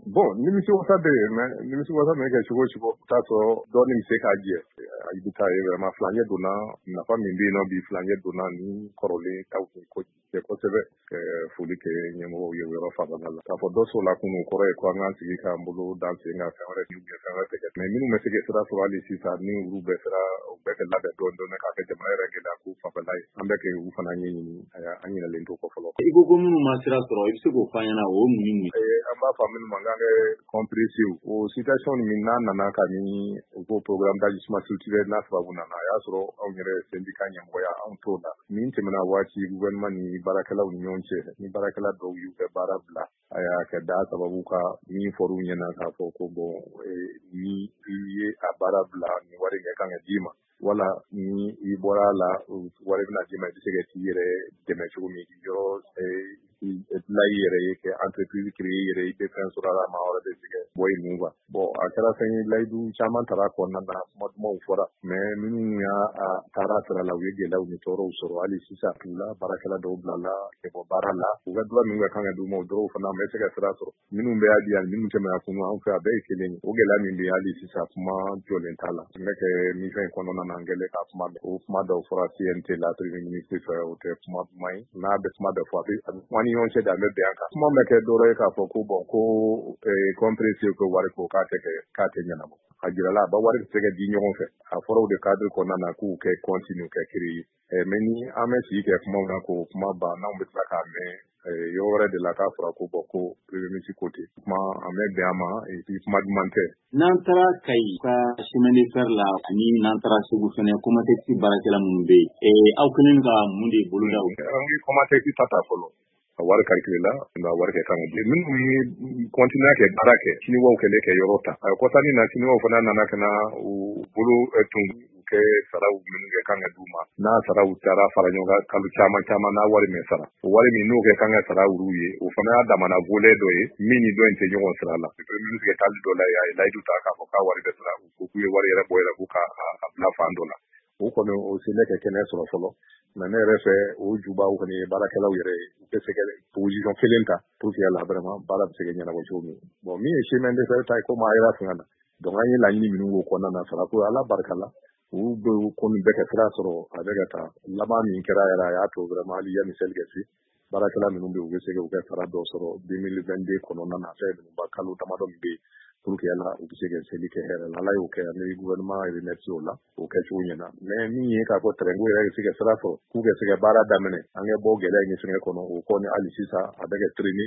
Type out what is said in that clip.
Bon nimisi wasa bɛ yen mais nimisi wasa bɛ kɛ cogo o cogo i t'a sɔrɔ dɔɔnin bɛ se k'a jɛ i bɛ taa ye vraiment furancɛ donna nafa min bɛ yen nɔ bi furancɛ donna ni kɔrɔlen taw kun kosɛbɛ foli kɛ ɲɛmɔgɔw ye o yɔrɔ faamuya la k'a fɔ dɔ sɔrɔla kunun kɔrɔ ye ko an k'an sigi k'an bolo d'an sen kan fɛn wɛrɛ fɛn wɛrɛ tɛ kɛ mais minnu bɛ se ka sira sɔrɔ hali sisan ni olu bɛɛ sera u bɛɛ kɛ labɛn dɔɔnin dɔɔnin k'a kɛ jamana yɛrɛ gɛlɛya ko fanfɛla ye an bɛ kɛ u fana ɲɛɲini an ɲinɛlen to kɔ fɔlɔ. I ko minnu ma sira sɔrɔ i bɛ se k'o fɔ an ɲɛna o ye mun ye? An b'a fɔ minnu ma k'an kɛ compréhensive o situation min n'a nana ka ni u ko programme d'ajustement structurel n'a sababu nana a y'a sɔrɔ anw yɛrɛ syndicat ɲɛmɔgɔya anw t'o la min tɛmɛna waati gouvernement ni baarakɛlaw ni ɲɔgɔn cɛ ni baarakɛla dɔw y'u kɛ baara bila a y'a kɛ da sababu ka min fɔr'u ɲɛna k'a fɔ ko bon ni i ye a baara bila ni wari kɛ kan ka d'i ma wala ni i bɔra la wari bɛna d'i ma i bɛ se ka t'i yɛrɛ dɛmɛ cogo min yɔrɔ la i yɛrɛ ye kɛ entreprise créer i yɛrɛ i bɛ fɛn sɔrɔ a la maa wɛrɛ bɛ se ka bɔ yen nun bon a kɛra fɛn ye layidu caman taara kɔnɔna na kuma dumanw fɔra mais minnu y'a taara sira la u ye gɛlɛyaw ni tɔɔrɔw sɔrɔ hali sisan t'u la baarakɛla dɔw bilala ka bɔ baara la u ka droit min ka kan ka d'u ma o dɔrɔn fana bɛ se ka sira sɔrɔ minnu bɛ hali yan minnu tɛmɛna kunu an fɛ a bɛɛ ye kelen ye o gɛlɛya min bɛ hali sisan kuma jɔlen t'a la n bɛ kɛ mission kɔnɔna na n gɛlɛn ka kuma o kuma dɔw fɔra CNT la premier ministre fɛ o tɛ kuma duman ye n'a bɛ kuma bɛɛ fɔ a bɛ kuma ni ɲɔgɔn cɛ de an bɛ bɛn a kan kuma bɛ kɛ dɔrɔn ye k'a fɔ ko bon ko compréhensive ko wari ko k'a tɛ ɲɛnabɔ a jirala a ba wari bɛ se ka di ɲɔgɔn fɛ a fɔra o de cadre kɔnɔna na k'u kɛ continue kɛ créer mais ni an bɛ sigi kɛ kumaw na k'o kuma ban n'anw bɛ tila k'a mɛn yɔrɔ wɛrɛ de la k'a fɔra ko bon ko premier ministre ko ten kuma an bɛ bɛn a ma et puis kuma duman tɛ. N'an taara Kayi ka chemin de fer la ani n'an taara Segu fɛnɛ Comatex baarakɛla minnu bɛ yen aw kɛlen ka mun de boloda o? An ye Comatex ta fɔlɔ a wari calculé la n'a wari kɛ kan di minnu ye continuer kɛ baara kɛ siniwaw kɛlen kɛ yɔrɔ ta kɔsani na siniwaw fana nana ka na u bolo tun kɛ saraw minnu kɛ kan ka d'u ma n'a saraw taara fara ɲɔgɔn kan kalo caman n'a wari min sara o wari min n'o kɛ kan ka sara olu ye o fana y'a damana volet dɔ ye min ni dɔ in tɛ ɲɔgɔn sira la ministre ka taali dɔ la a ye layidu ta k'a fɔ k'a wari bɛ sara u k'u ye wari yɛrɛ bɔ yɛrɛ k'u ka bila fan dɔ la o kɔni o se ne kɛ kɛnɛ sɔrɔ fɔlɔ mais ne yɛrɛ fɛ o jubaw kɔni ye baarakɛlaw yɛrɛ ye u bɛ se ka position kelen ta pour que la vraiment baara bɛ se ka ɲɛnabɔ cogo min bon min ye chemin de fer ta ye komi a yɛrɛ fɛngɛ na donc an ye laɲini minnu k'o kɔnɔna na sara ko ala barika la u bɛ kɔni bɛɛ kɛ sira sɔrɔ a bɛ ka taa laban min kɛra yɛrɛ a y'a to vraiment hali yanni seli ka se baarakɛla minnu bɛ yen u bɛ se ka u ka sara dɔ sɔrɔ 2022 kɔnɔna na fɛn ninnu ba kalo damadɔ min bɛ yen pour que ala u bɛ se ka seli kɛ hɛrɛ la ala y'o kɛ ani gouvernement remercié o la o kɛ cogo ɲɛna mais min ye k'a fɔ terrain ko yɛrɛ bɛ se ka sira sɔrɔ k'u ka se ka baara daminɛ an ka bɔ gɛlɛya in fɛngɛ kɔnɔ o kɔni hali sisan a bɛ ka traîner